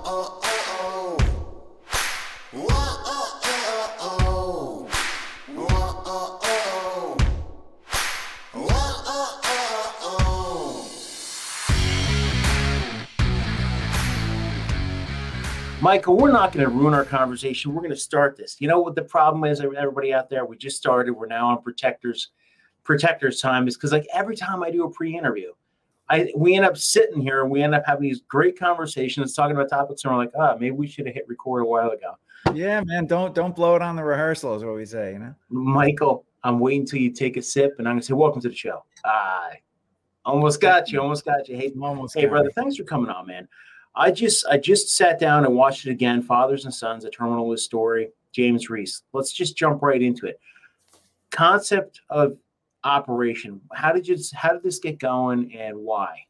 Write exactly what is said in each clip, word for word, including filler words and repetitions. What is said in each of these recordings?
Michael, we're not going to ruin our conversation. We're going to start this. You know what the problem is, everybody out there? We just started. We're now on protectors, protectors time. Is because like every time I do a pre-interview, I we end up sitting here and we end up having these great conversations, talking about topics, and we're like, oh, maybe we should have hit record a while ago. Yeah, man, don't don't blow it on the rehearsal is what we say, you know. Michael, I'm waiting until you take a sip, and I'm going to say, welcome to the show. I almost got you, almost got you. Hey, almost hey, brother, me. Thanks for coming on, man. I just I just sat down and watched it again, Fathers and Sons, a Terminal List story, James Reese. Let's just jump right into it. Concept of operation. How did you how did this get going and why?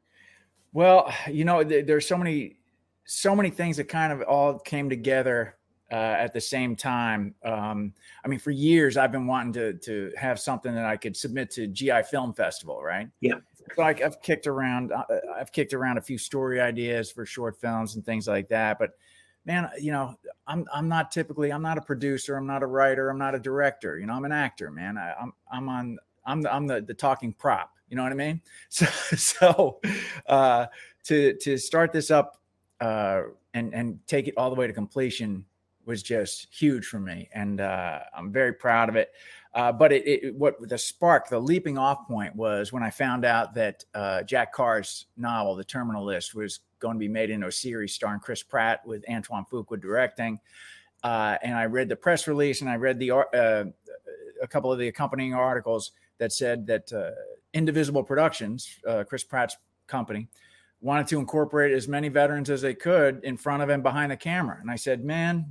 Well, you know, there's so many so many things that kind of all came together uh, at the same time. Um, I mean, for years I've been wanting to to have something that I could submit to G I Film Festival, right? Yeah. So I, I've kicked around, I've kicked around a few story ideas for short films and things like that. But man, you know, I'm I'm not typically, I'm not a producer, I'm not a writer, I'm not a director. You know, I'm an actor, man. I, I'm I'm on, I'm the I'm the, the talking prop. You know what I mean? So so uh, to to start this up uh, and and take it all the way to completion was just huge for me, and uh, I'm very proud of it. Uh, but it, it, what the spark, the leaping off point was when I found out that uh, Jack Carr's novel, The Terminal List, was going to be made into a series starring Chris Pratt with Antoine Fuqua directing. Uh, and I read the press release and I read the uh, a couple of the accompanying articles that said that uh, Indivisible Productions, uh, Chris Pratt's company, wanted to incorporate as many veterans as they could in front of and behind the camera. And I said, man,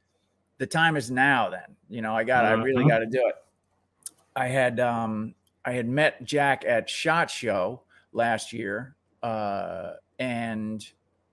the time is now then. You know, I got, mm-hmm. I really got to do it. I had um, I had met Jack at SHOT Show last year, uh, and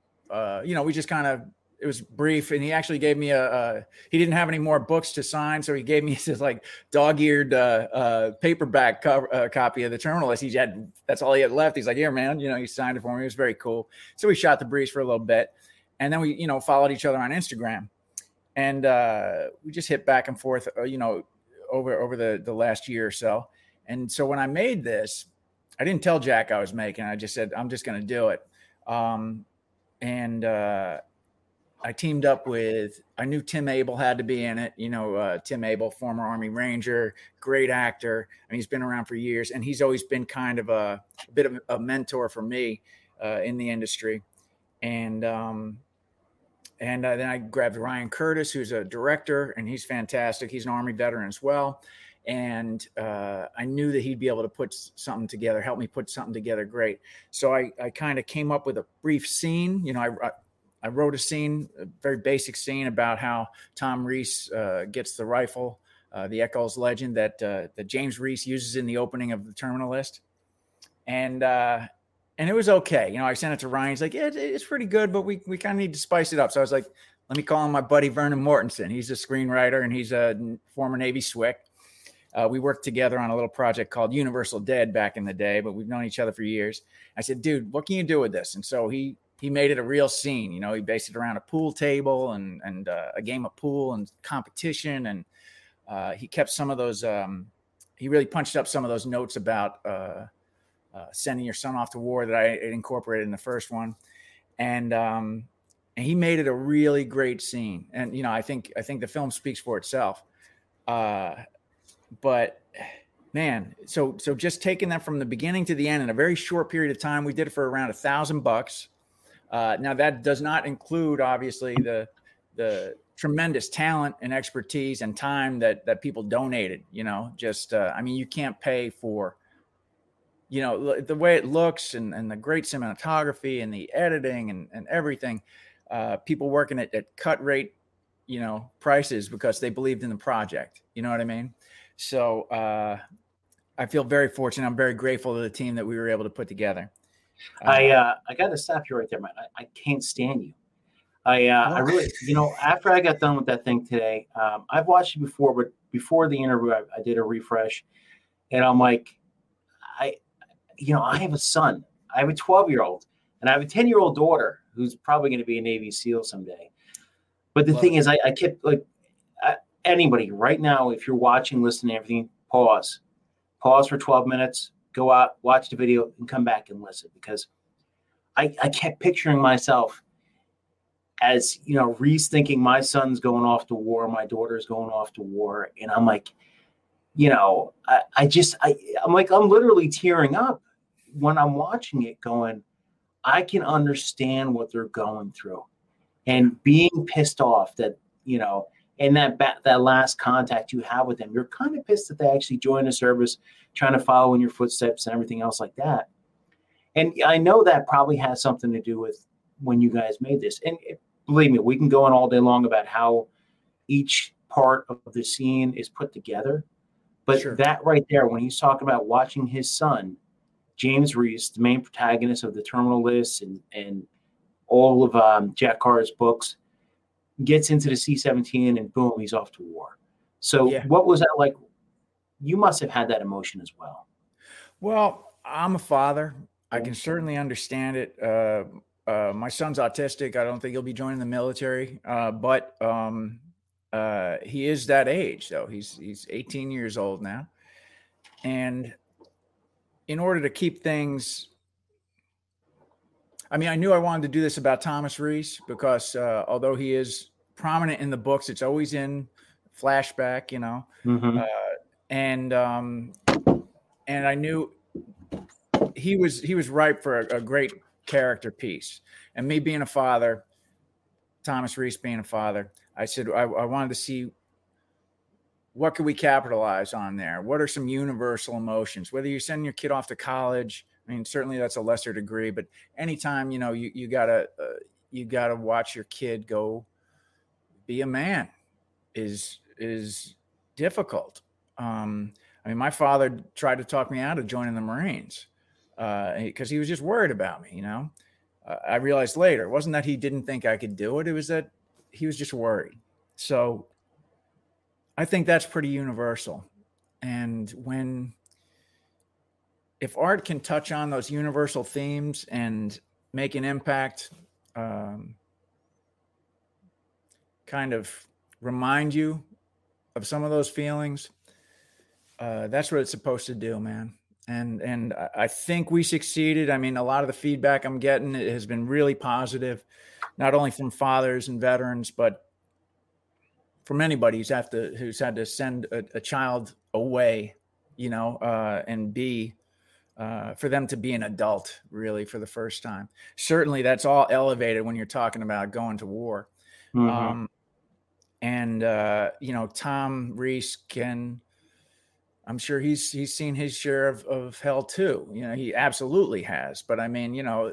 uh, you know we just kind of it was brief, and he actually gave me a, a he didn't have any more books to sign, so he gave me this like dog-eared uh, uh, paperback cover, uh, copy of The Terminal List. He had that's all he had left. He's like, here, man, you know, he signed it for me. It was very cool. So we shot the breeze for a little bit, and then we you know followed each other on Instagram, and uh, we just hit back and forth, uh, you know. over over the, the last year or so. And so when I made this, I didn't tell Jack I was making it. I just said, I'm just going to do it. Um, and uh, I teamed up with, I knew Tim Abel had to be in it. You know, uh, Tim Abel, former Army Ranger, great actor. I mean, he's been around for years, and he's always been kind of a, a bit of a mentor for me uh, in the industry. And, um, And uh, then I grabbed Ryan Curtis, who's a director, and he's fantastic. He's an Army veteran as well. And uh, I knew that he'd be able to put something together, help me put something together great. So I, I kind of came up with a brief scene. You know, I, I, I wrote a scene, a very basic scene about how Tom Reese uh, gets the rifle, uh, the Eccles Legend that, uh, that James Reese uses in the opening of The Terminal List. And uh And it was okay. You know, I sent it to Ryan. He's like, yeah, it's pretty good, but we we kind of need to spice it up. So I was like, let me call him my buddy Vernon Mortensen. He's a screenwriter, and he's a former Navy S W C. Uh, we worked together on a little project called Universal Dead back in the day, but we've known each other for years. I said, dude, what can you do with this? And so he he made it a real scene. You know, he based it around a pool table and, and uh, a game of pool and competition. And uh, he kept some of those um, – he really punched up some of those notes about uh, – Uh, sending your son off to war that I incorporated in the first one. And, um, and he made it a really great scene. And, you know, I think, I think the film speaks for itself. Uh, but man, so, so just taking that from the beginning to the end in a very short period of time, we did it for around a thousand bucks. Uh, now that does not include obviously the, the tremendous talent and expertise and time that, that people donated, you know, just, uh, I mean, you can't pay for, you know, the way it looks and, and the great cinematography and the editing and, and everything, uh, people working at, at cut rate, you know, prices because they believed in the project. You know what I mean? So uh, I feel very fortunate. I'm very grateful to the team that we were able to put together. Uh, I uh, I got to stop you right there, man. I, I can't stand you. I uh, I really, you know, after I got done with that thing today, um, I've watched it before, but before the interview, I, I did a refresh, and I'm like, I, you know, I have a son. I have a twelve-year-old, and I have a ten-year-old daughter who's probably going to be a Navy SEAL someday. But the Love thing it. is, I, I kept like uh, anybody right now, if you're watching, listening, everything, pause, pause for twelve minutes, go out, watch the video, and come back and listen, because I, I kept picturing myself as, you know, Reese thinking my son's going off to war, my daughter's going off to war, and I'm like, you know, I, I just, I, I'm like, I'm literally tearing up when I'm watching it, going, I can understand what they're going through. And being pissed off that, you know, and that ba- that last contact you have with them, you're kind of pissed that they actually joined the service, trying to follow in your footsteps and everything else like that. And I know that probably has something to do with when you guys made this. And it, believe me, we can go on all day long about how each part of the scene is put together. But Sure. that right there, when he's talking about watching his son, James Reese, the main protagonist of The Terminal List and, and all of um, Jack Carr's books, gets into the C seventeen and boom, he's off to war. So Yeah. what was that like? You must have had that emotion as well. Well, I'm a father. I can certainly understand it. Uh, uh, my son's autistic. I don't think he'll be joining the military, uh, but um, uh, he is that age, though. He's he's eighteen years old now, and in order to keep things, I mean, I knew I wanted to do this about Thomas Reese because uh, although he is prominent in the books, it's always in flashback, you know, Mm-hmm. uh, and um, and I knew he was he was ripe for a, a great character piece. And me being a father, Thomas Reese being a father, I said I, I wanted to see what could we capitalize on there. What are some universal emotions? Whether you're sending your kid off to college. I mean, certainly that's a lesser degree, but anytime, you know, you, you gotta, uh, you gotta watch your kid go be a man is, is difficult. Um, I mean, my father tried to talk me out of joining the Marines uh, because he was just worried about me, you know. Uh, I realized later, it wasn't that he didn't think I could do it. It was that he was just worried. So I think that's pretty universal. And when, if art can touch on those universal themes and make an impact, um, kind of remind you of some of those feelings, uh, that's what it's supposed to do, man. And and I think we succeeded. I mean, a lot of the feedback I'm getting it has been really positive, not only from fathers and veterans, but from anybody who's have to who's had to send a, a child away, you know, uh, and be. Uh, for them to be an adult, really, for the first time. Certainly, that's all elevated when you're talking about going to war. Mm-hmm. Um, and uh, you know, Tom Reese can. I'm sure he's he's seen his share of, of hell too. You know, he absolutely has. But I mean, you know,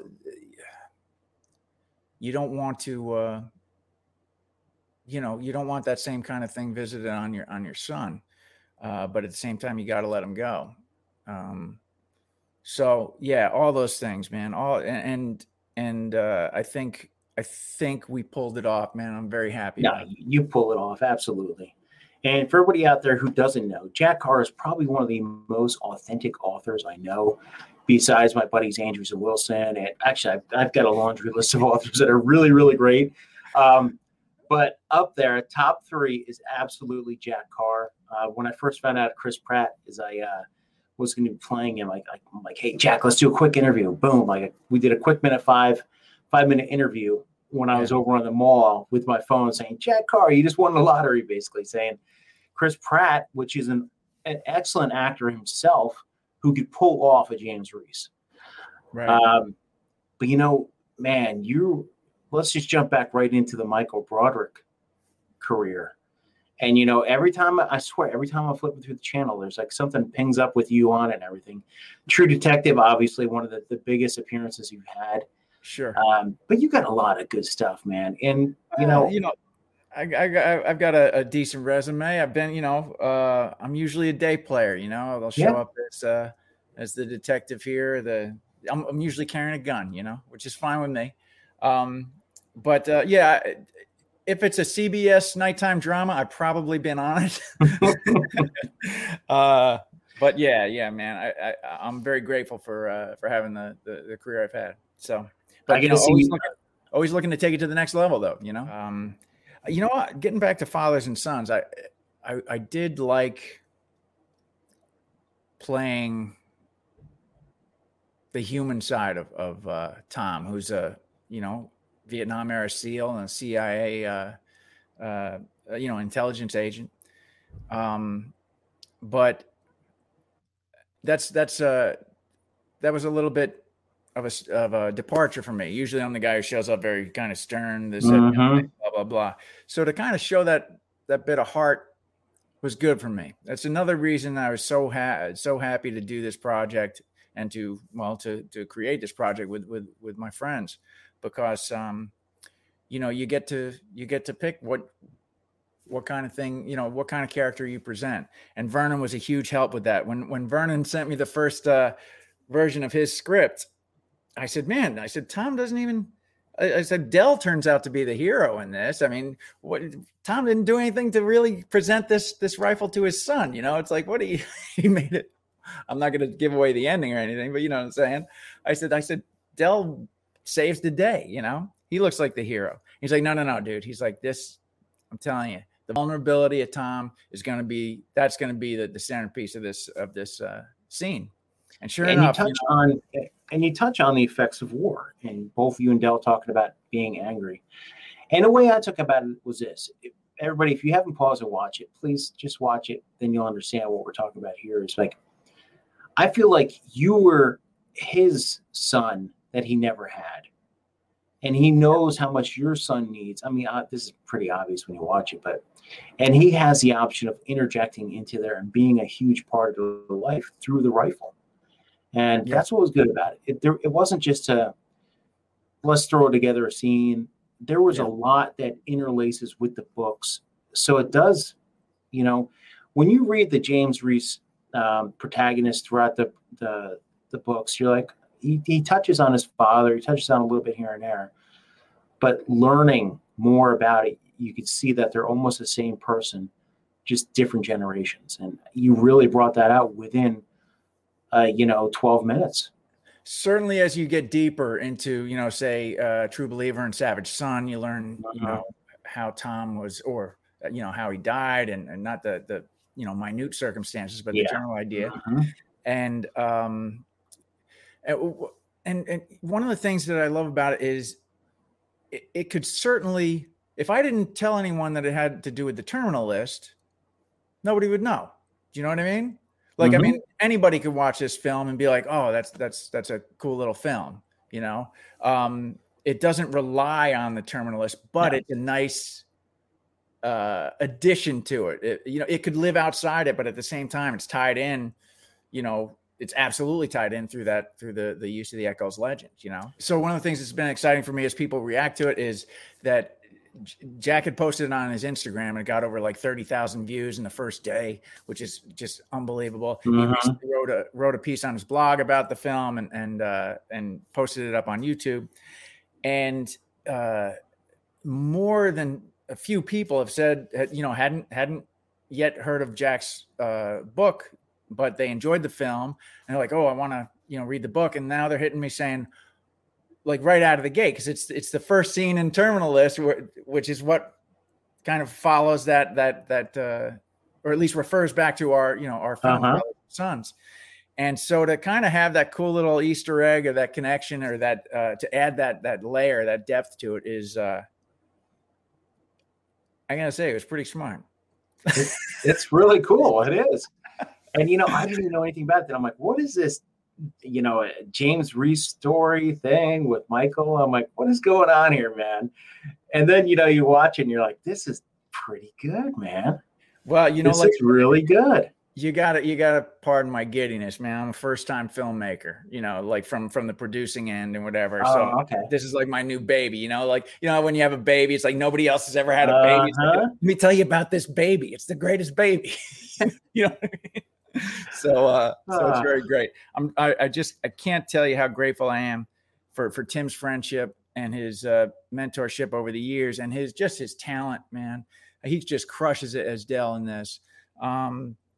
you don't want to. Uh, you know, you don't want that same kind of thing visited on your on your son. Uh, but at the same time, you got to let him go. Um, So yeah, all those things, man. All and and uh, I think I think we pulled it off, man. I'm very happy. No, you pull it off, absolutely. And for everybody out there who doesn't know, Jack Carr is probably one of the most authentic authors I know, besides my buddies Andrews and Wilson. And actually, I've, I've got a laundry list of authors that are really, really great. Um, but up there, top three is absolutely Jack Carr. Uh, when I first found out Chris Pratt is I. Uh, was going to be playing him. Like, I'm like, hey, Jack, let's do a quick interview. Boom. Like we did a quick minute five, five minute interview when I was yeah. over on the mall with my phone saying, Jack Carr, you just won the lottery, basically saying Chris Pratt, which is an, an excellent actor himself who could pull off a James Reese. Right. Um, but you know, man, you let's just jump back right into the Michael Broderick career. And, you know, every time, I swear, every time I'm flipping through the channel, there's like something pings up with you on it and everything. True Detective, obviously, one of the, the biggest appearances you've had. Sure. Um, but you got a lot of good stuff, man. And, you know, uh, you know, I, I, I've got a, a decent resume. I've been, you know, uh, I'm usually a day player, you know, I'll show yeah. up as, uh, as the detective here. The I'm, I'm usually carrying a gun, you know, which is fine with me. Um, but, uh, yeah, if it's a C B S nighttime drama, I've probably been on it. uh, but yeah, yeah, man, I, I, I'm very grateful for uh, for having the, the, the career I've had. So, but I you get know, to see always you. looking, always looking to take it to the next level, though. You know, um, you know what? Getting back to Fathers and Sons, I, I, I did like playing the human side of of uh, Tom, who's a you know Vietnam era SEAL and a C I A uh, uh, you know intelligence agent. Um, but that's that's uh that was a little bit of a of a departure for me. Usually, I'm the guy who shows up very kind of stern, this Mm-hmm. you know, blah blah blah. So to kind of show that that bit of heart was good for me. That's another reason I was so ha- so happy to do this project and to well to to create this project with with with my friends, because um you know you get to you get to pick what what kind of thing, you know, what kind of character you present. And Vernon was a huge help with that. When when Vernon sent me the first uh, version of his script, I said, man, I said, Tom doesn't even, I, I said, Del turns out to be the hero in this. I mean, what Tom didn't do anything to really present this this rifle to his son. You know, it's like, what he, he made it. I'm not going to give away the ending or anything, but you know what I'm saying? I said, I said, Del saves the day, you know? He looks like the hero. He's like, no, no, no, dude. He's like, this, I'm telling you, the vulnerability of Tom is going to be, that's going to be the, the centerpiece of this, of this uh, scene. And sure and enough, you touch you know, on, and you touch on the effects of war, and both you and Del talking about being angry. And the way I took about it was this: everybody, if you haven't paused and watch it, please just watch it. Then you'll understand what we're talking about here. It's like, I feel like you were his son that he never had. And he knows how much your son needs. I mean, uh, this is pretty obvious when you watch it, but, and he has the option of interjecting into there and being a huge part of the life through the rifle. And Yeah. that's what was good about it. It, there, it wasn't just a, let's throw together a scene. There was Yeah. a lot that interlaces with the books. So it does, you know, when you read the James Reese um, protagonist throughout the, the, the books, you're like, He, he touches on his father. He touches on a little bit here and there, but learning more about it, you could see that they're almost the same person, just different generations. And you really brought that out within, uh, you know, twelve minutes. Certainly as you get deeper into, you know, say uh, True Believer and Savage Son, you learn, uh-huh. you know, how Tom was, or, you know, how he died, and, and not the, the, you know, minute circumstances, but yeah. the general idea. Mm-hmm. And, um, And, and one of the things that I love about it is it, it could certainly, if I didn't tell anyone that it had to do with the Terminal List, nobody would know. Do you know what I mean? Like, mm-hmm. I mean, anybody could watch this film and be like, oh, that's, that's, that's a cool little film. You know, um, it doesn't rely on the Terminal List, but no. it's a nice uh, addition to it. it. You know, it could live outside it, but at the same time, it's tied in, you know, it's absolutely tied in through that, through the, the use of the Eccles legend, you know? So one of the things that's been exciting for me as people react to it is that Jack had posted it on his Instagram and it got over like thirty thousand views in the first day, which is just unbelievable. Mm-hmm. He wrote a, wrote a piece on his blog about the film and, and, uh, and posted it up on YouTube. And, uh, more than a few people have said, you know, hadn't, hadn't yet heard of Jack's, uh, book, but they enjoyed the film and they're like, oh, I want to, you know, read the book. And now they're hitting me saying, like, right out of the gate, because it's it's the first scene in Terminal List, where, which is what kind of follows that that that uh, or at least refers back to our, you know, our film, uh-huh. Sons. And so to kind of have that cool little Easter egg or that connection, or that uh, to add that that layer, that depth to it is, uh, I gotta say, it was pretty smart. It's, it's really cool. It is. And, you know, I didn't know anything about that. I'm like, what is this, you know, James Reese story thing with Michael? I'm like, what is going on here, man? And then, you know, you watch it and you're like, this is pretty good, man. Well, you know, this like, is really good. You gotta, you gotta pardon my giddiness, man. I'm a first time filmmaker, you know, like from, from the producing end and whatever. Oh, so okay. This is like my new baby, you know, like, you know, when you have a baby, it's like nobody else has ever had a baby. Uh-huh. Like, let me tell you about this baby. It's the greatest baby. You know what I mean? So, uh, so it's very great. I'm, I, I just, I can't tell you how grateful I am for, for Tim's friendship and his, uh, mentorship over the years, and his, just his talent, man. He just crushes it as Del in this. Um,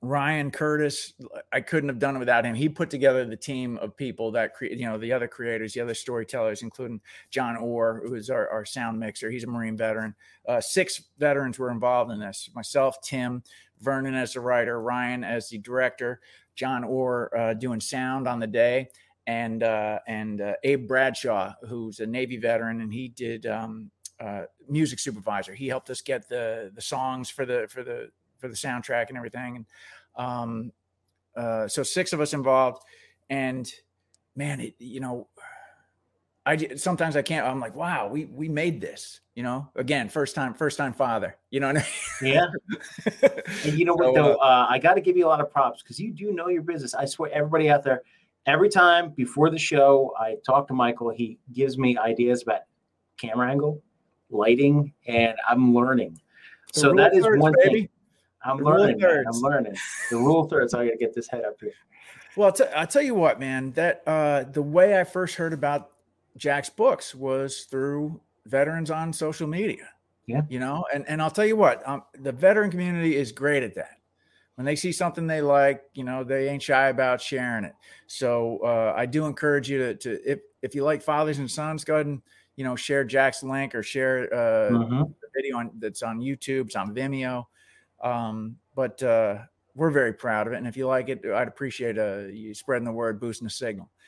Ryan Curtis, I couldn't have done it without him. He put together the team of people that create, you know, the other creators, the other storytellers, including John Orr, who is our, our sound mixer. He's a Marine veteran. Uh, six veterans were involved in this. Myself, Tim, Vernon as the writer, Ryan as the director, John Orr uh, doing sound on the day, and uh, and uh, Abe Bradshaw, who's a Navy veteran, and he did um, uh, music supervisor. He helped us get the the songs for the for the for the soundtrack and everything. And um, uh, so six of us involved, and man, it, you know, I sometimes I can't, I'm like, wow, we, we made this, you know, again, first time, first time father, you know what I mean? Yeah. And you know so, what, though, uh, I got to give you a lot of props because you do know your business. I swear everybody out there, every time before the show, I talk to Michael, he gives me ideas about camera angle, lighting, and I'm learning. The so that is thirds, one baby. thing. I'm the learning. Man, I'm learning the rule thirds. So I got to get this head up here. Well, I'll, t- I'll tell you what, man, that uh, the way I first heard about Jack's books was through veterans on social media. Yeah. You know, and, and I'll tell you what, um, the veteran community is great at that. When they see something they like, you know, they ain't shy about sharing it. So uh, I do encourage you to, to, if, if you like Fathers and Sons, go ahead and, you know, share Jack's link or share uh, mm-hmm. the video on, that's on YouTube, it's on Vimeo. Um, but uh, we're very proud of it. And if you like it, I'd appreciate uh, you spreading the word, boosting the signal.